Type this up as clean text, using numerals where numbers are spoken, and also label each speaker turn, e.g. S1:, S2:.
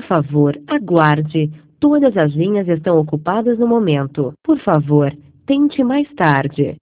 S1: favor, aguarde. Todas as linhas estão ocupadas no momento. Por favor, tente mais tarde.